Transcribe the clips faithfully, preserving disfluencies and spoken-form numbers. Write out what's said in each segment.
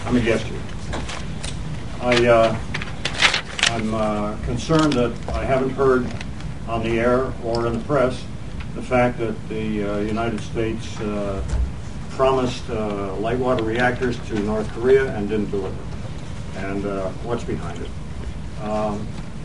I'm a guest here. I, uh, I'm uh, concerned that I haven't heard on the air or in the press the fact that the uh, United States uh, promised uh, light water reactors to North Korea and didn't deliver. And uh, what's behind it? Um,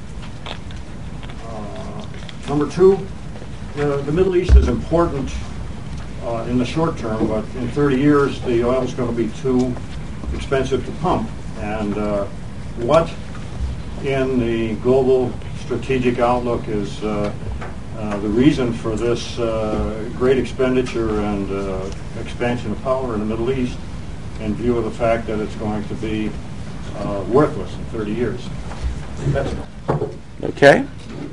uh, number two, the, the Middle East is important uh, in the short term, but in thirty years the oil is going to be too expensive to pump. And uh, what in the global strategic outlook is uh, uh, the reason for this uh, great expenditure and uh, expansion of power in the Middle East in view of the fact that it's going to be uh, worthless in thirty years? That's all. Okay.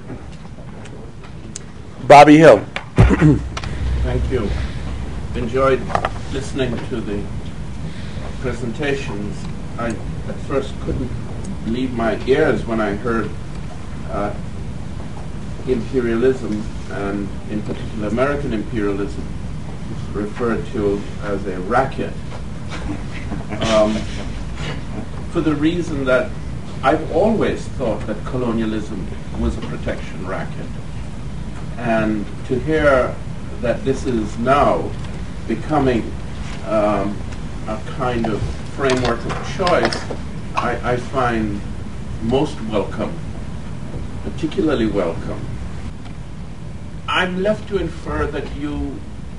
Bobby Hill. Thank you. Enjoyed listening to the presentations. I at first couldn't believe my ears when I heard uh, imperialism, and in particular American imperialism, referred to as a racket. Um, for the reason that I've always thought that colonialism was a protection racket. And to hear that this is now becoming um, a kind of framework of choice, I, I find most welcome, particularly welcome. I'm left to infer that you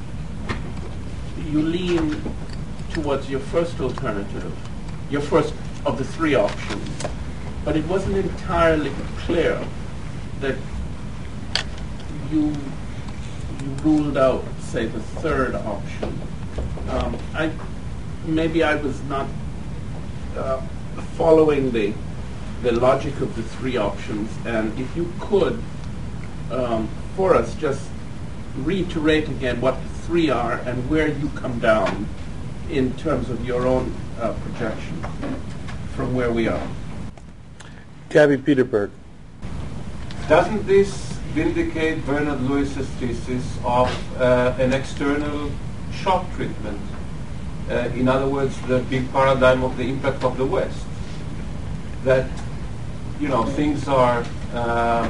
you lean towards your first alternative, your first of the three options, but it wasn't entirely clear that you you ruled out, say, the third option. Um, I maybe I was not uh, following the the logic of the three options, and if you could, um, for us, just reiterate again what the three are and where you come down in terms of your own uh, projection from where we are. Gabby Peterberg. Doesn't this vindicate Bernard Lewis's thesis of uh, an external shock treatment? Uh, in other words, the big paradigm of the impact of the West. That, you know, things are uh,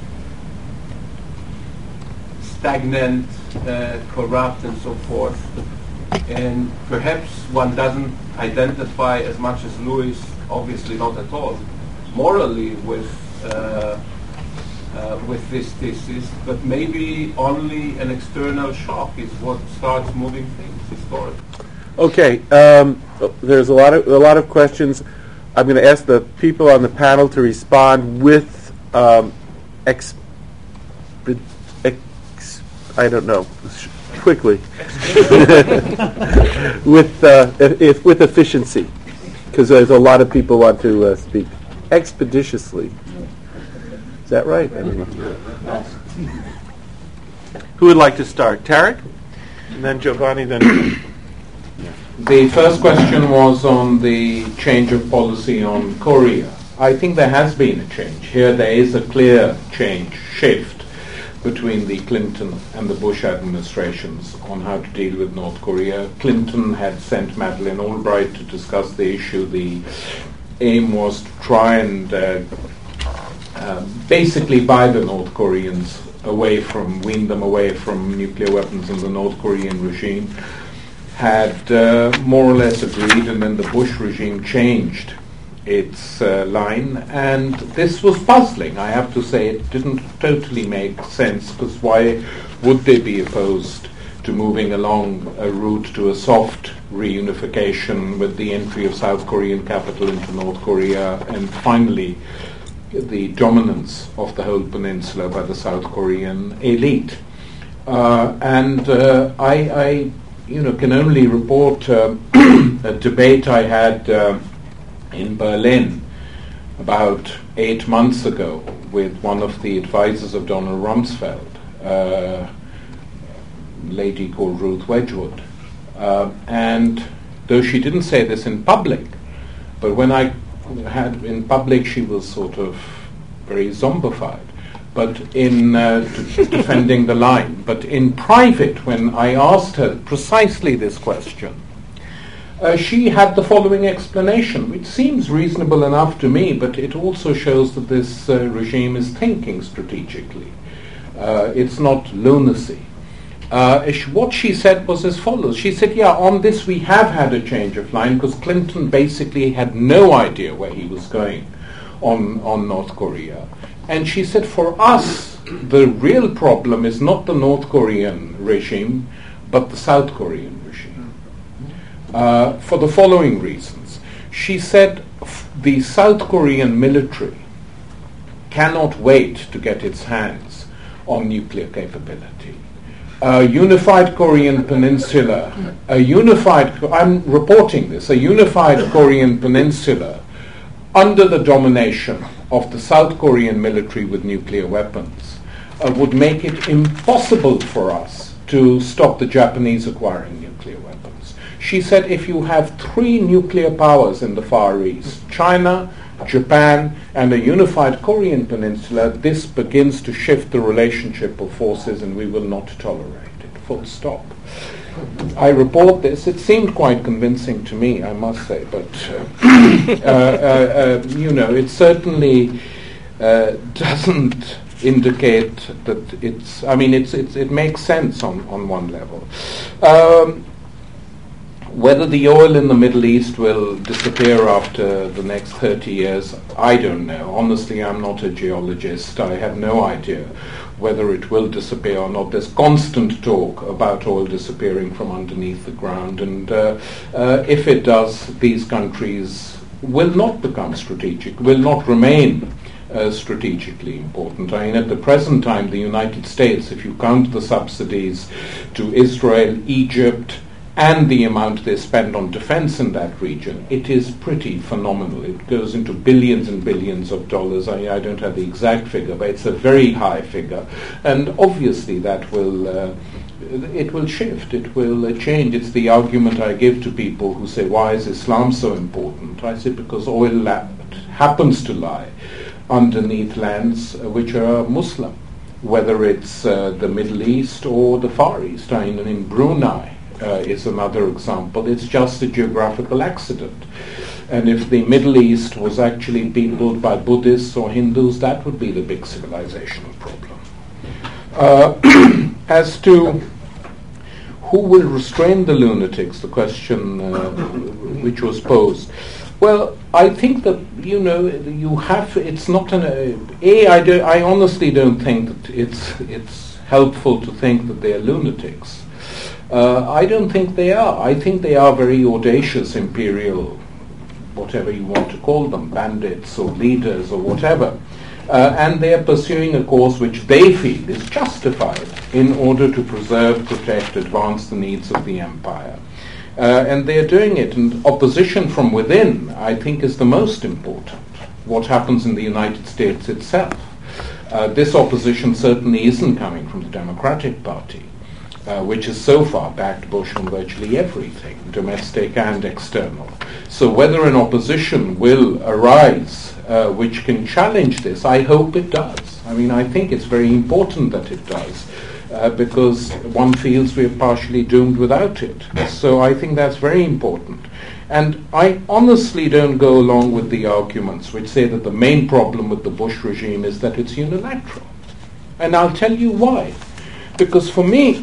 stagnant, uh, corrupt, and so forth. And perhaps one doesn't identify as much as Lewis, obviously not at all, morally with uh, uh, with this thesis, but maybe only an external shock is what starts moving things historically. Okay, um, there's a lot of a lot of questions. I'm going to ask the people on the panel to respond with um, ex, ex, I don't know, quickly, with uh, if, with efficiency, because there's a lot of people want to uh, speak expeditiously. Is that right? I don't know. Who would like to start? Tarek, and then Giovanni, then. The first question was on the change of policy on Korea. I think there has been a change. Here there is a clear change, shift between the Clinton and the Bush administrations on how to deal with North Korea. Clinton had sent Madeleine Albright to discuss the issue. The aim was to try and uh, uh, basically buy the North Koreans away from, wean them away from nuclear weapons and the North Korean regime. Had uh, more or less agreed, and then the Bush regime changed its uh, line, and this was puzzling. I have to say it didn't totally make sense, because why would they be opposed to moving along a route to a soft reunification with the entry of South Korean capital into North Korea, and finally the dominance of the whole peninsula by the South Korean elite? Uh, and uh, I, I you know, can only report uh, a debate I had uh, in Berlin about eight months ago with one of the advisors of Donald Rumsfeld, uh, a lady called Ruth Wedgwood. Uh, and though she didn't say this in public, but when I had in public, she was sort of very zombified. But in uh, d- defending the line. But in private, when I asked her precisely this question, uh, she had the following explanation, which seems reasonable enough to me, but it also shows that this uh, regime is thinking strategically. Uh, it's not lunacy. Uh, sh- what she said was as follows. She said, yeah, on this we have had a change of line because Clinton basically had no idea where he was going on, on North Korea. And she said, for us, the real problem is not the North Korean regime, but the South Korean regime. Uh, for the following reasons. She said, f- the South Korean military cannot wait to get its hands on nuclear capability. A unified Korean peninsula, a unified, I'm reporting this, a unified Korean peninsula under the domination of the South Korean military with nuclear weapons uh, would make it impossible for us to stop the Japanese acquiring nuclear weapons. She said if you have three nuclear powers in the Far East, China, Japan, and a unified Korean peninsula, this begins to shift the relationship of forces and we will not tolerate it. Full stop. I report this. It seemed quite convincing to me, I must say, but uh, uh, uh, uh, you know, it certainly uh, doesn't indicate that it's. I mean, it's, it's it makes sense on on one level. Um, Whether the oil in the Middle East will disappear after the next thirty years, I don't know. Honestly, I'm not a geologist. I have no idea whether it will disappear or not. There's constant talk about oil disappearing from underneath the ground, and uh, uh, if it does, these countries will not become strategic, will not remain uh, strategically important. I mean, at the present time, the United States, if you count the subsidies to Israel, Egypt, and the amount they spend on defense in that region, it is pretty phenomenal. It goes into billions and billions of dollars. I, I don't have the exact figure, but it's a very high figure. And obviously that will, uh, it will shift, it will uh, change. It's the argument I give to people who say, why is Islam so important? I say, because oil la- happens to lie underneath lands uh, which are Muslim, whether it's uh, the Middle East or the Far East. I mean, in Brunei, Uh, is another example. It's just a geographical accident. And if the Middle East was actually peopled by Buddhists or Hindus, that would be the big civilizational problem. Uh, as to who will restrain the lunatics, the question uh, which was posed, well, I think that, you know, you have, it's not an, uh, A, I, do, I honestly don't think that it's, it's helpful to think that they're lunatics. Uh, I don't think they are. I think they are very audacious imperial, whatever you want to call them, bandits or leaders or whatever. Uh, and they are pursuing a course which they feel is justified in order to preserve, protect, advance the needs of the empire. Uh, and they are doing it. And opposition from within, I think, is the most important. What happens in the United States itself. Uh, this opposition certainly isn't coming from the Democratic Party. Uh, which has so far backed Bush on virtually everything, domestic and external. So whether an opposition will arise uh, which can challenge this, I hope it does. I mean, I think it's very important that it does, uh, because one feels we're partially doomed without it. So I think that's very important. And I honestly don't go along with the arguments which say that the main problem with the Bush regime is that it's unilateral. And I'll tell you why. Because for me,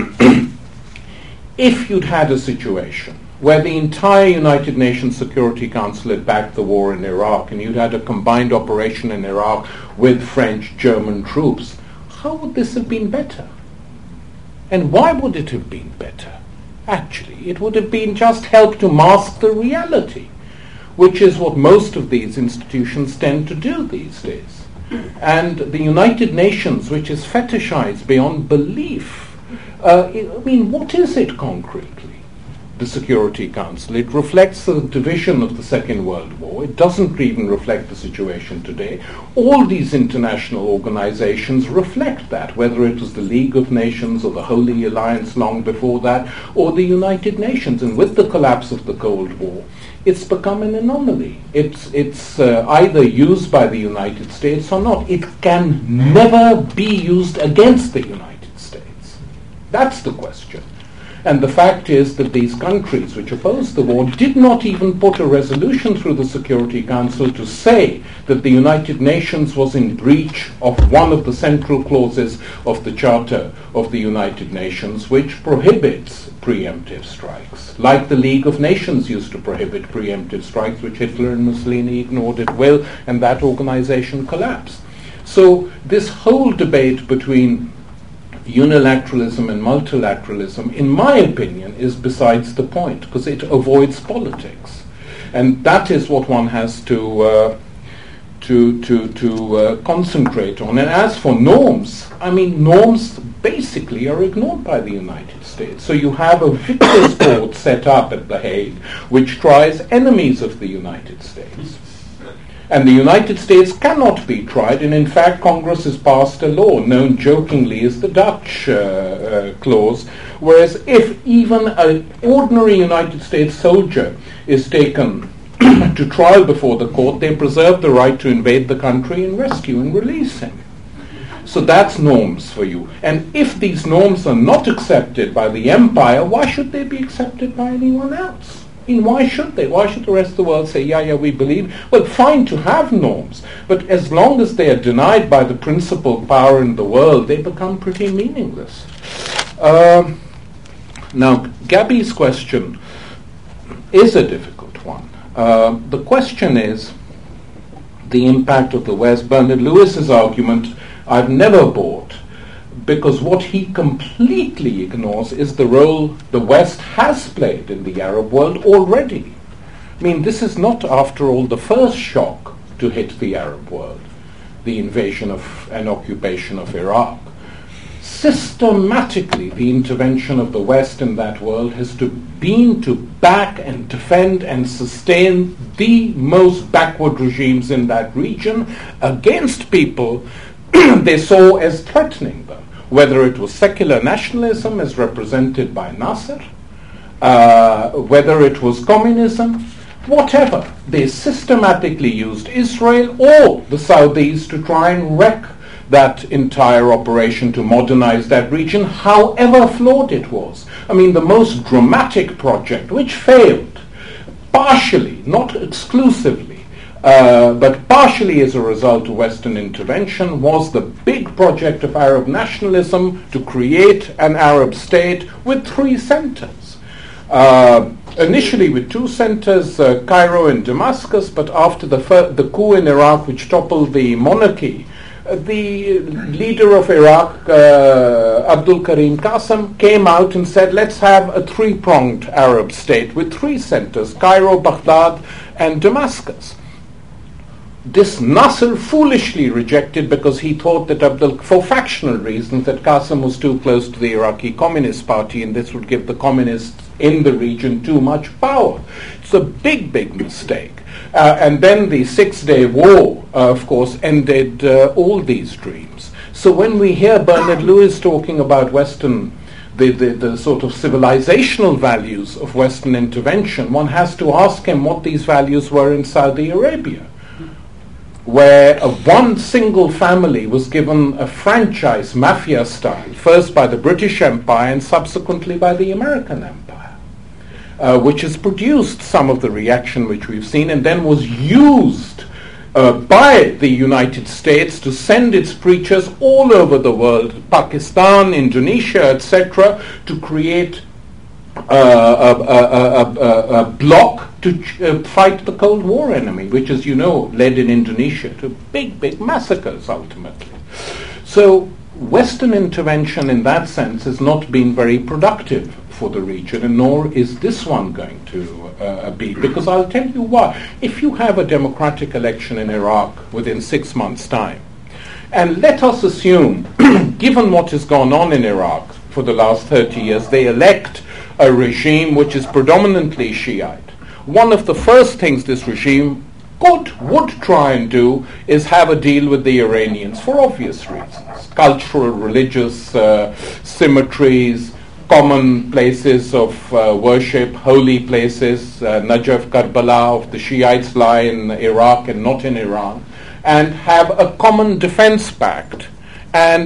if you'd had a situation where the entire United Nations Security Council had backed the war in Iraq and you'd had a combined operation in Iraq with French, German troops, how would this have been better? And why would it have been better? Actually, it would have been just help to mask the reality, which is what most of these institutions tend to do these days. And the United Nations, which is fetishized beyond belief, uh, I mean, what is it concretely? The Security Council. It reflects the division of the Second World War. It doesn't even reflect the situation today. All these international organizations reflect that, whether it was the League of Nations or the Holy Alliance long before that, or the United Nations. And with the collapse of the Cold War, it's become an anomaly. It's, it's uh, either used by the United States or not. It can never be used against the United States. That's the question. And the fact is that these countries which opposed the war did not even put a resolution through the Security Council to say that the United Nations was in breach of one of the central clauses of the Charter of the United Nations, which prohibits preemptive strikes. Like the League of Nations used to prohibit preemptive strikes, which Hitler and Mussolini ignored at will, and that organization collapsed. So this whole debate between unilateralism and multilateralism, in my opinion, is besides the point, because it avoids politics. And that is what one has to uh, to to to uh, concentrate on. And as for norms, I mean, norms basically are ignored by the United States. So you have a victors' court set up at The Hague, which tries enemies of the United States. And the United States cannot be tried, and in fact Congress has passed a law known jokingly as the Dutch uh, uh, clause, whereas if even an ordinary United States soldier is taken to trial before the court, they preserve the right to invade the country and rescue and release him. So that's norms for you. And if these norms are not accepted by the empire, why should they be accepted by anyone else? I mean, why should they? Why should the rest of the world say, yeah, yeah, we believe? Well, fine to have norms, but as long as they are denied by the principal power in the world, they become pretty meaningless. Um, now, Gabby's question is a difficult one. Uh, the question is the impact of the West. Bernard Lewis's argument I've never bought, because what he completely ignores is the role the West has played in the Arab world already. I mean, this is not, after all, the first shock to hit the Arab world, the invasion of and occupation of Iraq. Systematically, the intervention of the West in that world has to been to back and defend and sustain the most backward regimes in that region against people they saw as threatening them. Whether it was secular nationalism as represented by Nasser, uh, whether it was communism, whatever. They systematically used Israel or the Saudis to try and wreck that entire operation, to modernize that region, however flawed it was. I mean, the most dramatic project, which failed, partially, not exclusively, Uh, but partially as a result of Western intervention, was the big project of Arab nationalism to create an Arab state with three centers. Uh, initially with two centers, uh, Cairo and Damascus, but after the, fir- the coup in Iraq, which toppled the monarchy, uh, the leader of Iraq, uh, Abdul Karim Qasim, came out and said, let's have a three-pronged Arab state with three centers, Cairo, Baghdad, and Damascus. This Nasser foolishly rejected because he thought that Abdul, for factional reasons, that Qasim was too close to the Iraqi Communist Party and this would give the communists in the region too much power. It's a big, big mistake. Uh, and then the Six-Day War, uh, of course, ended uh, all these dreams. So when we hear Bernard Lewis talking about Western The, the, the sort of civilizational values of Western intervention, one has to ask him what these values were in Saudi Arabia, where a one single family was given a franchise, mafia style, first by the British Empire and subsequently by the American Empire, uh, which has produced some of the reaction which we've seen, and then was used uh, by the United States to send its preachers all over the world, Pakistan, Indonesia, et cetera, to create uh, a, a, a, a, a bloc to uh, fight the Cold War enemy, which, as you know, led in Indonesia to big, big massacres ultimately. So Western intervention in that sense has not been very productive for the region, and nor is this one going to uh, be, because I'll tell you why. If you have a democratic election in Iraq within six months' time, and let us assume, given what has gone on in Iraq for the last thirty years, they elect a regime which is predominantly Shiite. One of the first things this regime could, would try and do is have a deal with the Iranians for obvious reasons. Cultural, religious uh, symmetries, common places of uh, worship, holy places, uh, Najaf, Karbala of the Shiites lie in Iraq and not in Iran, and have a common defense pact and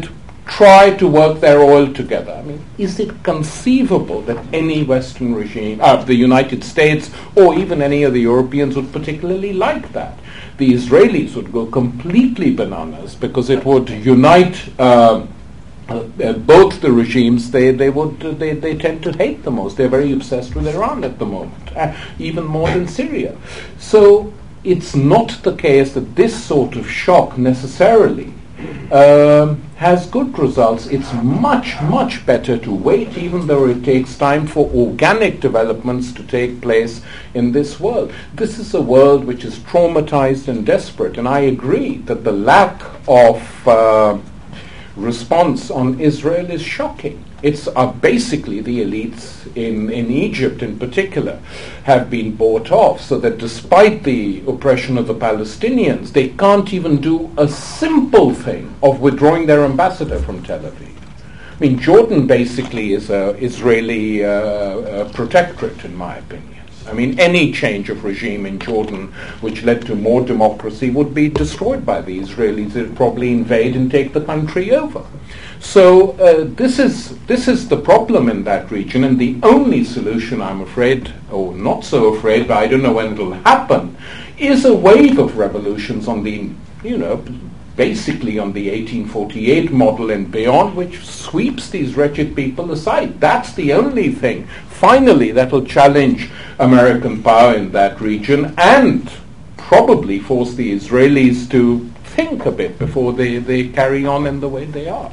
try to work their oil together. I mean, is it conceivable that any Western regime, uh, the United States or even any of the Europeans would particularly like that? The Israelis would go completely bananas because it would unite uh, uh, uh, both the regimes. They they would uh, they they tend to hate the most. They're very obsessed with Iran at the moment, uh, even more than Syria. So it's not the case that this sort of shock necessarily um, has good results. It's much, much better to wait, even though it takes time for organic developments to take place in this world. This is a world which is traumatized and desperate, and I agree that the lack of uh, response on Israel is shocking. It's uh, basically the elites in, in Egypt in particular have been bought off, so that despite the oppression of the Palestinians, they can't even do a simple thing of withdrawing their ambassador from Tel Aviv. I mean, Jordan basically is an Israeli uh, uh, protectorate, in my opinion. I mean, any change of regime in Jordan which led to more democracy would be destroyed by the Israelis. They'd probably invade and take the country over. So uh, this is this is the problem in that region, and the only solution, I'm afraid, or not so afraid, but I don't know when it'll happen, is a wave of revolutions on the, you know, basically on the eighteen forty-eight model and beyond, which sweeps these wretched people aside. That's the only thing, finally, that will challenge American power in that region and probably force the Israelis to think a bit before they, they carry on in the way they are.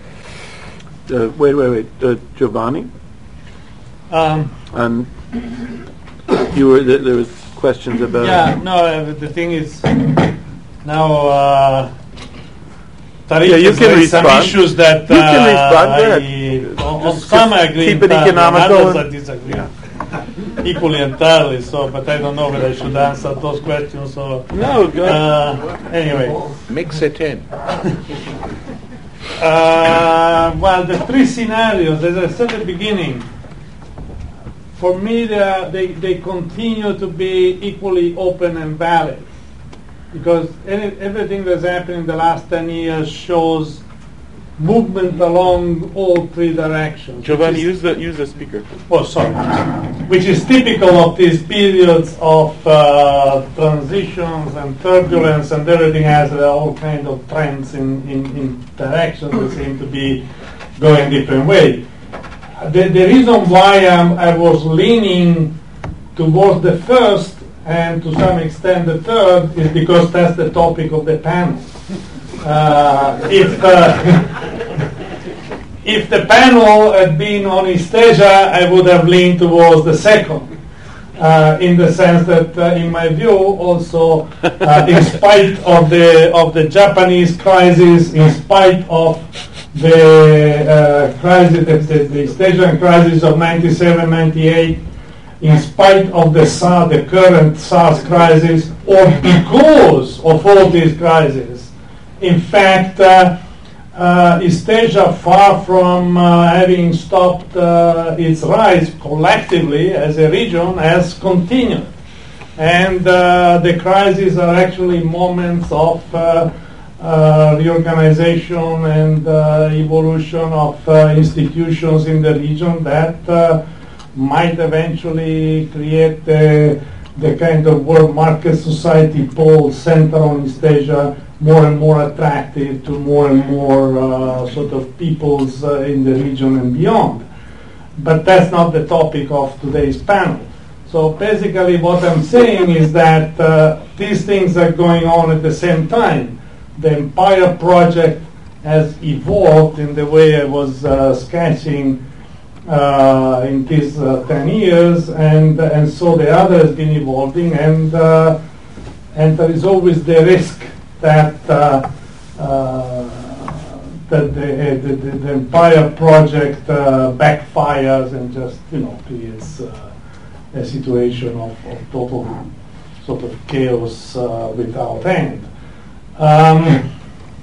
Uh, wait, wait, wait. Uh, Giovanni? Um, Um, you were th- there was questions about. yeah, no, uh, the thing is, now uh, Tariq Yeah, you has can raised some respond. issues that You can uh, respond, go I, ahead. on, on Just- some I just agree, keep it entirely, on economical others and- I disagree. Equally entirely, so, but I don't know whether I should answer those questions or... No, go ahead. Uh, anyway. Mix it in. Uh, well, the three scenarios, as I said at the beginning, for me they, are, they, they continue to be equally open and valid. Because any, everything that's happened in the last ten years shows movement along all three directions. Giovanni, which is- use the use the speaker. Oh, sorry. Which is typical of these periods of uh, transitions and turbulence, and everything has uh, all kind of trends in, in, in directions that seem to be going different way. The, the reason why I'm, I was leaning towards the first and to some extent the third is because that's the topic of the panel. Uh, if uh, if the panel had been on East Asia, I would have leaned towards the second, uh, in the sense that, uh, in my view, also, uh, in spite of the of the Japanese crisis, in spite of the uh, crisis, the, the, the East Asian crisis of ninety-seven, ninety-eight, in spite of the SARS, the current SARS crisis, or because of all these crises, in fact, uh, uh, East Asia, far from uh, having stopped uh, its rise collectively as a region, has continued. And uh, the crises are actually moments of uh, uh, reorganization and uh, evolution of uh, institutions in the region that uh, might eventually create uh, the kind of world market society pole center on East Asia more and more attractive to more and more uh, sort of peoples uh, in the region and beyond. But that's not the topic of today's panel. So basically what I'm saying is that uh, these things are going on at the same time. The Empire project has evolved in the way I was uh, sketching uh, in these uh, ten years, and and so the other has been evolving, and uh, and there is always the risk that uh, uh, that the, the, the, the Empire project uh, backfires and just, you know, creates uh, a situation of, of total sort of chaos uh, without end. Um,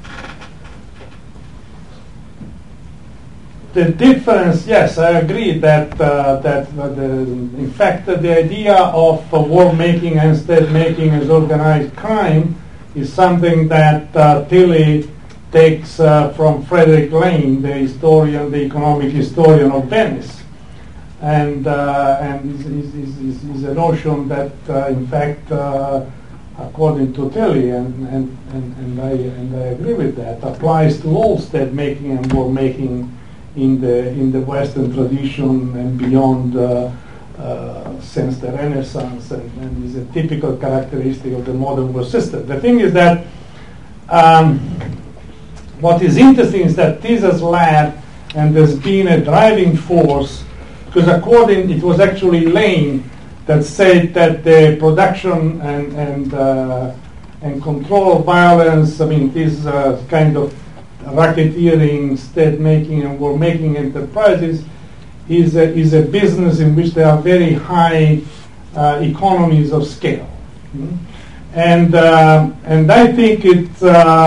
the difference, yes, I agree that uh, that uh, the, in fact uh, the idea of uh, war making and state making as organized crime is something that uh, Tilly takes uh, from Frederick Lane, the historian, the economic historian of Venice, and uh, and is, is, is, is a notion that, uh, in fact, uh, according to Tilly, and and, and, and I and I agree with that, applies to all state making and war making in the in the Western tradition and beyond. Uh, Uh, since the Renaissance, and, and is a typical characteristic of the modern world system. The thing is that um, what is interesting is that this has led and there's been a driving force, because according, it was actually Lane that said that the production and and uh, and control of violence, I mean, these uh, kind of racketeering, state-making and war-making enterprises is a, is a business in which there are very high uh, economies of scale. Mm-hmm. And uh, and I think it's,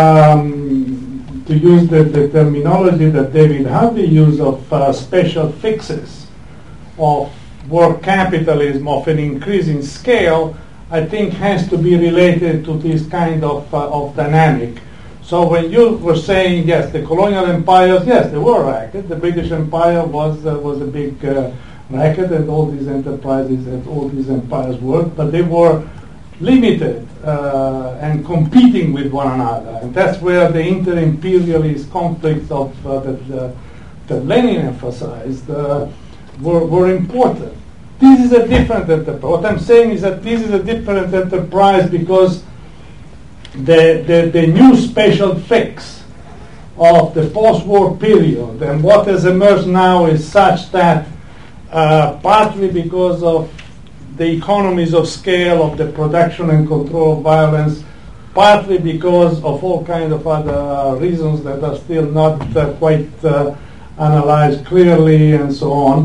um, to use the, the terminology that David Harvey used of uh, special fixes of work capitalism of an increasing scale, I think has to be related to this kind of, uh, of dynamic. So when you were saying, yes, the colonial empires, yes, they were racket. The British Empire was uh, was a big uh, racket, and all these enterprises and all these empires worked, but they were limited uh, and competing with one another. And that's where the inter-imperialist conflicts of uh, that, uh, that Lenin emphasized uh, were, were important. This is a different enterprise. What I'm saying is that this is a different enterprise because The, the, the new special fix of the post-war period and what has emerged now is such that uh, partly because of the economies of scale of the production and control of violence, partly because of all kinds of other reasons that are still not uh, quite uh, analyzed clearly and so on,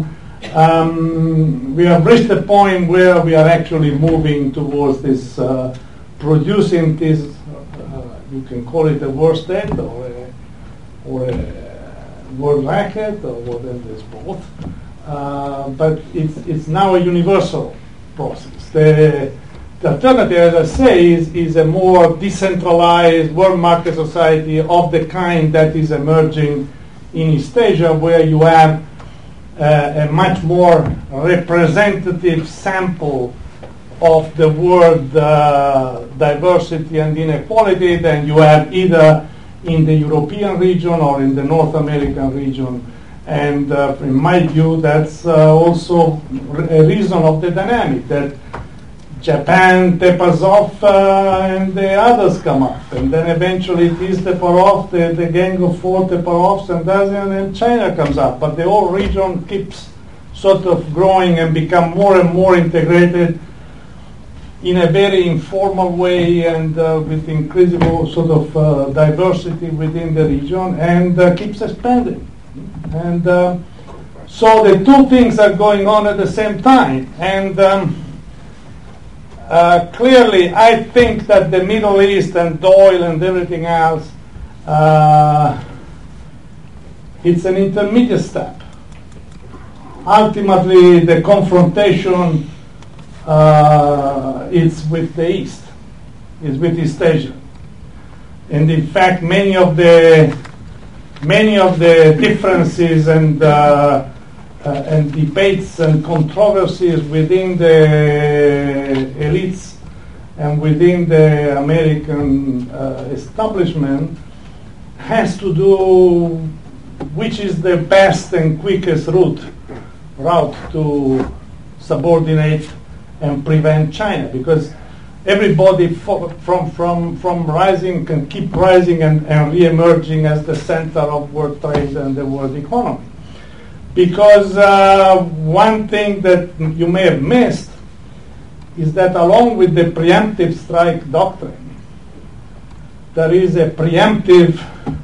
um, we have reached a point where we are actually moving towards this uh, producing this, uh, you can call it a war state or a, or a world racket or whatever, it's both. Uh, but it's, it's now a universal process. The, the alternative, as I say, is, is a more decentralized world market society of the kind that is emerging in East Asia, where you have uh, a much more representative sample of the world uh, diversity and inequality than you have either in the European region or in the North American region. And uh, in my view, that's uh, also a reason of the dynamic, that Japan tapers off uh, and the others come up. And then eventually these taper off, the, the gang of four taper off, and then China comes up. But the whole region keeps sort of growing and become more and more integrated in a very informal way and uh, with increasing sort of uh, diversity within the region, and uh, keeps expanding. And uh, so the two things are going on at the same time. And um, uh, clearly, I think that the Middle East and Doyle and everything else, uh, it's an intermediate step. Ultimately, the confrontation Uh, it's with the East, it's with East Asia, and in fact, many of the many of the differences and uh, uh, and debates and controversies within the elites and within the American uh, establishment has to do which is the best and quickest route route to subordinate and prevent China, because everybody fo- from from from rising can keep rising and, and re-emerging as the center of world trade and the world economy. Because uh, one thing that you may have missed is that along with the preemptive strike doctrine, there is a preemptive,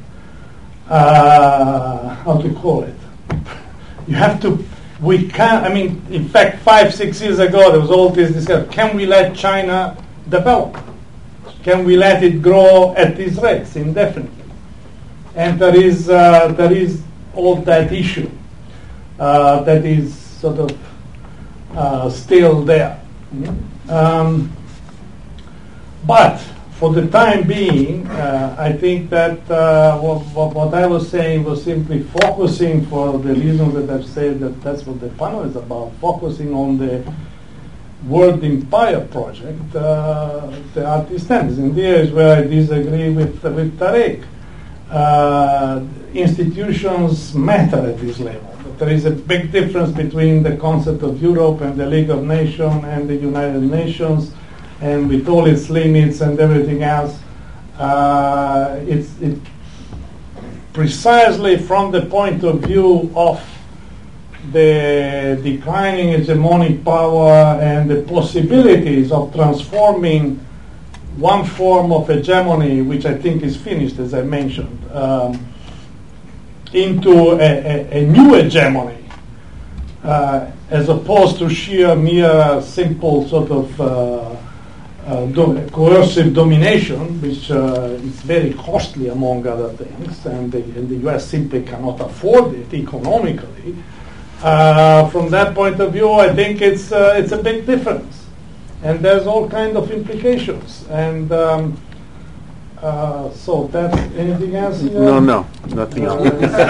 uh, how to call it? You have to We can't, I mean, in fact, five, six years ago, there was all this discussion. Can we let China develop? Can we let it grow at these rates indefinitely? And there is, uh, there is all that issue uh, that is sort of uh, still there. Mm-hmm. Um, but for the time being, uh, I think that uh, what, what, what I was saying was simply focusing, for the reasons that I've said, that that's what the panel is about, focusing on the World Empire project. Uh, the art stands. And here is where I disagree with, with Tarek. Uh, institutions matter at this level. But there is a big difference between the concept of Europe and the League of Nations and the United Nations, and with all its limits and everything else. Uh, it's it precisely from the point of view of the declining hegemonic power and the possibilities of transforming one form of hegemony, which I think is finished, as I mentioned, um, into a, a, a new hegemony, uh, as opposed to sheer, mere, simple sort of uh, uh, do- coercive domination, which uh, is very costly among other things, and the, and the U S simply cannot afford it economically. Uh, from that point of view, I think it's uh, it's a big difference, and there's all kind of implications. And um, uh, so that's anything else? Here? No, no, nothing else.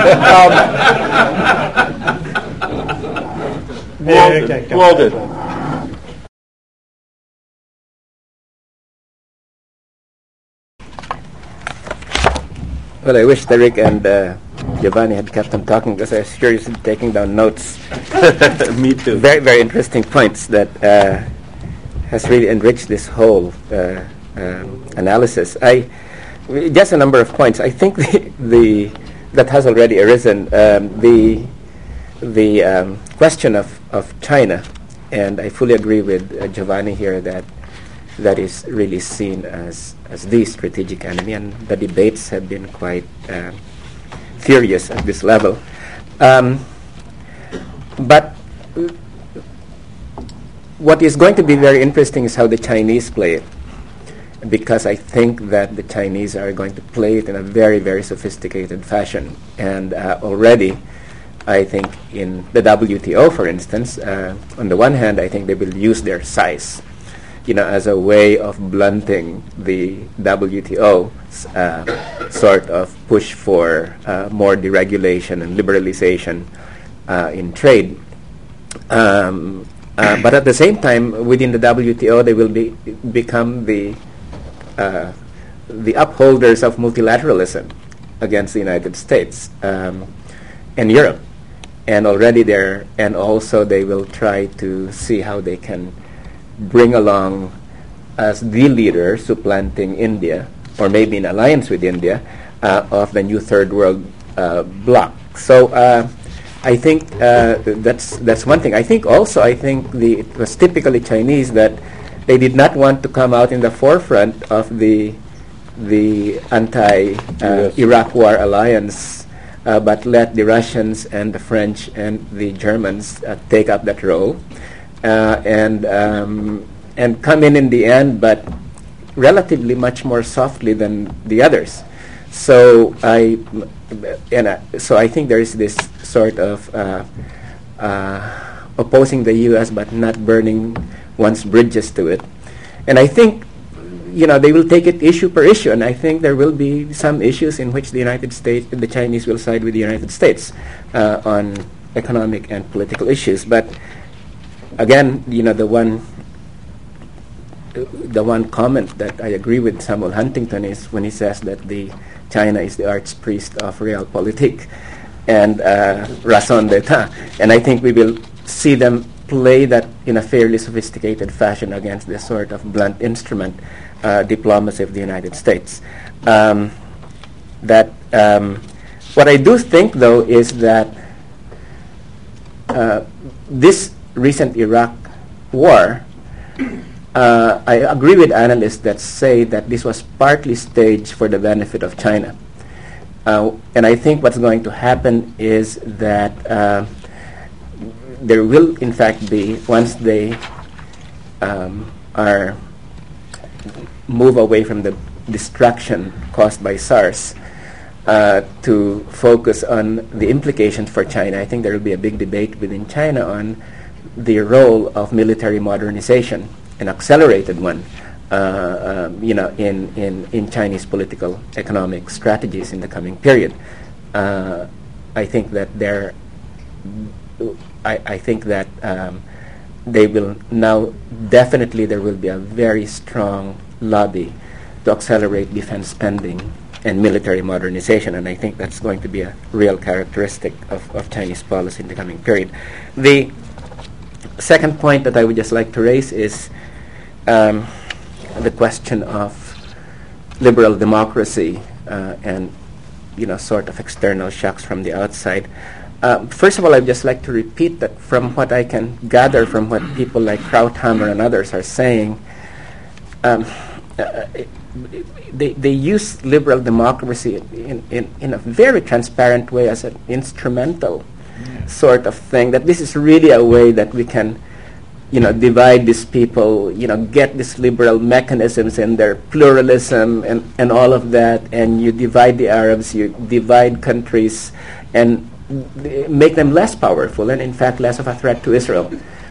Yeah, okay, come Walden. on. Well, I wish Tarek and uh, Giovanni had kept on talking, because I was seriously taking down notes. Me too. Very, very interesting points that uh, has really enriched this whole uh, um, analysis. I just a number of points. I think the, the that has already arisen. Um, the the um, question of, of China, and I fully agree with uh, Giovanni here that that is really seen as as the strategic enemy, and the debates have been quite uh, furious at this level. Um, but what is going to be very interesting is how the Chinese play it, because I think that the Chinese are going to play it in a very, very sophisticated fashion. And uh, already, I think in the W T O, for instance, uh, on the one hand, I think they will use their size, you know, as a way of blunting the W T O's uh, sort of push for uh, more deregulation and liberalization uh, in trade. Um, uh, but at the same time, within the W T O, they will be become the uh, the upholders of multilateralism against the United States um, and Europe, and already there, and also they will try to see how they can bring along as the leader, supplanting India, or maybe in alliance with India, uh, of the new third world uh, bloc. So uh, I think uh, that's that's one thing. I think also I think the it was typically Chinese that they did not want to come out in the forefront of the the anti-Iraq uh, war alliance, uh, but let the Russians and the French and the Germans uh, take up that role. Uh, and um, and come in in the end, but relatively much more softly than the others. So I and I, so I think there is this sort of uh, uh, opposing the U S but not burning one's bridges to it. And I think, you know, they will take it issue per issue, and I think there will be some issues in which the United States, the Chinese will side with the United States uh, on economic and political issues, but again, you know, the one the one comment that I agree with Samuel Huntington is when he says that the China is the archpriest of realpolitik and uh, raison d'etat. And I think we will see them play that in a fairly sophisticated fashion against this sort of blunt instrument uh, diplomacy of the United States. Um, that um, what I do think, though, is that uh, this recent Iraq war, uh, I agree with analysts that say that this was partly staged for the benefit of China. Uh, and I think what's going to happen is that uh, there will, in fact, be, once they um, are move away from the destruction caused by SARS, Uh, to focus on the implications for China. I think there will be a big debate within China on the role of military modernization, an accelerated one, uh, um, you know, in, in, in Chinese political economic strategies in the coming period. Uh, I think that they're, I, I think that um, they will now, definitely there will be a very strong lobby to accelerate defense spending and military modernization, and I think that's going to be a real characteristic of, of Chinese policy in the coming period. The second point that I would just like to raise is um, the question of liberal democracy uh, and, you know, sort of external shocks from the outside. Uh, first of all, I'd just like to repeat that from what I can gather from what people like Krauthammer and others are saying, um, uh, it, they, they use liberal democracy in, in, in a very transparent way as an instrumental yeah. sort of thing, that this is really a way that we can, you know, divide these people, you know, get these liberal mechanisms and their pluralism and, and all of that, and you divide the Arabs, you divide countries, and make them less powerful and in fact less of a threat to Israel.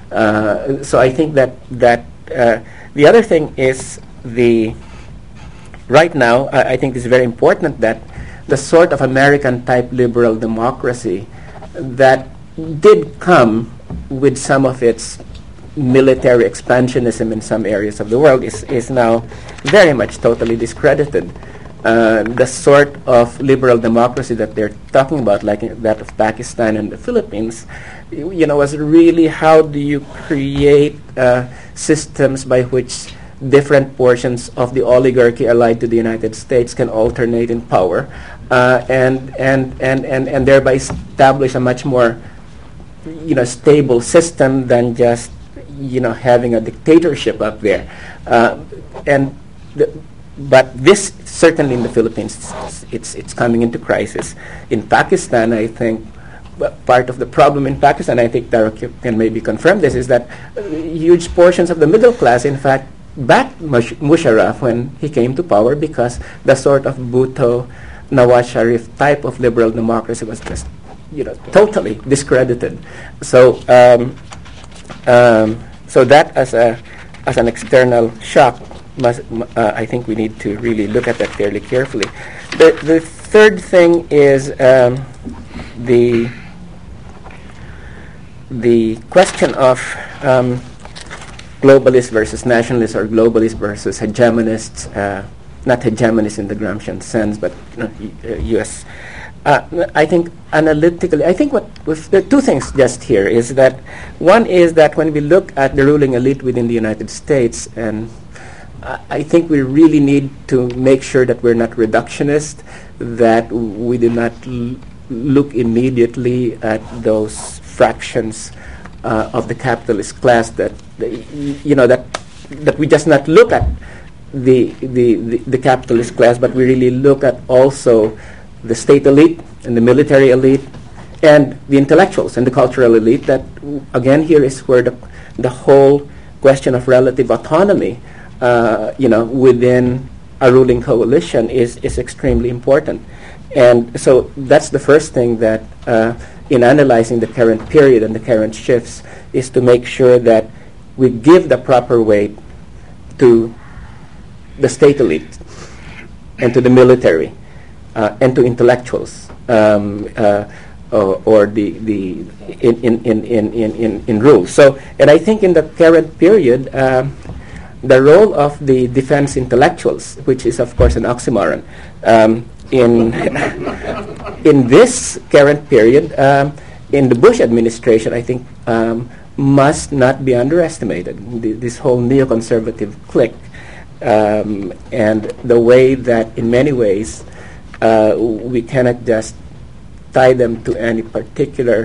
Uh, so I think that that uh, the other thing is the right now I, I think it's very important that the sort of American type liberal democracy that did come with some of its military expansionism in some areas of the world is, is now very much totally discredited. Uh, the sort of liberal democracy that they're talking about, like that of Pakistan and the Philippines, you know, was really how do you create uh, systems by which different portions of the oligarchy allied to the United States can alternate in power, uh, and, and and and and thereby establish a much more, you know, stable system than just, you know, having a dictatorship up there, uh, and. The, But this, certainly in the Philippines, it's, it's, it's coming into crisis. In Pakistan, I think, b- part of the problem in Pakistan, I think Taro can maybe confirm this, is that uh, huge portions of the middle class, in fact, backed Mush- Musharraf when he came to power, because the sort of Bhutto, Nawaz Sharif type of liberal democracy was just, you know, totally discredited. So, um, um, so that as a as an external shock. Must, uh, I think we need to really look at that fairly carefully. The, the third thing is um, the the question of um, globalists versus nationalists, or globalists versus hegemonists, uh, not hegemonists in the Gramscian sense, but you know, uh, U S Uh, I think analytically, I think what with the two things just here is that one is that when we look at the ruling elite within the United States, and I think we really need to make sure that we're not reductionist, that we do not l- look immediately at those fractions uh, of the capitalist class, that, you know, that that we just not look at the, the, the, the capitalist class, but we really look at also the state elite and the military elite and the intellectuals and the cultural elite. That, again, here is where the, the whole question of relative autonomy Uh, you know, within a ruling coalition is, is extremely important. And so that's the first thing that uh, in analyzing the current period and the current shifts is to make sure that we give the proper weight to the state elite and to the military uh, and to intellectuals um, uh, or, or the, the in, in, in, in, in, in rule. So, and I think in the current period, um, the role of the defense intellectuals, which is of course an oxymoron, um, in in this current period, um, in the Bush administration, I think um, must not be underestimated. The, this whole neoconservative clique, um, and the way that in many ways uh, we cannot just tie them to any particular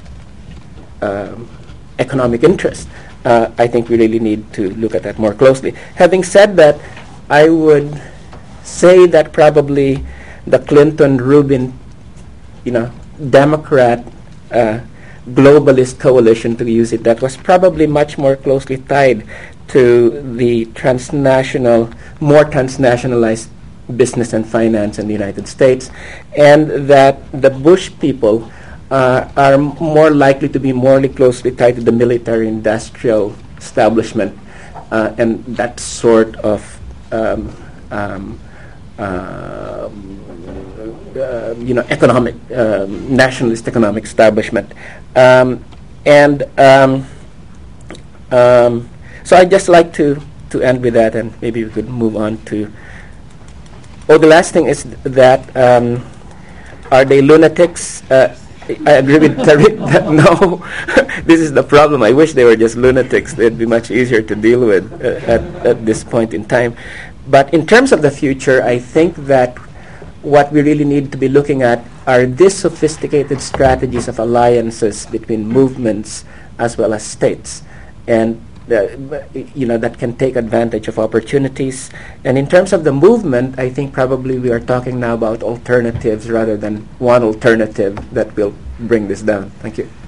um, economic interest. Uh, I think we really need to look at that more closely. Having said that, I would say that probably the Clinton-Rubin, you know, Democrat uh, globalist coalition, to use it, that was probably much more closely tied to the transnational, more transnationalized business and finance in the United States, and that the Bush people Uh, are m- more likely to be more closely tied to the military-industrial establishment uh, and that sort of um, um, uh, uh, you know, economic, um, nationalist economic establishment. Um, and um, um, so I'd just like to, to end with that, and maybe we could move on to, oh, the last thing is that, um, are they lunatics? Uh, I agree with Tariq that no, this is the problem. I wish they were just lunatics. They'd be much easier to deal with uh, at, at this point in time. But in terms of the future, I think that what we really need to be looking at are these sophisticated strategies of alliances between movements as well as states, and uh, you know, that can take advantage of opportunities. And in terms of the movement, I think probably we are talking now about alternatives rather than one alternative that will bring this down. Thank you.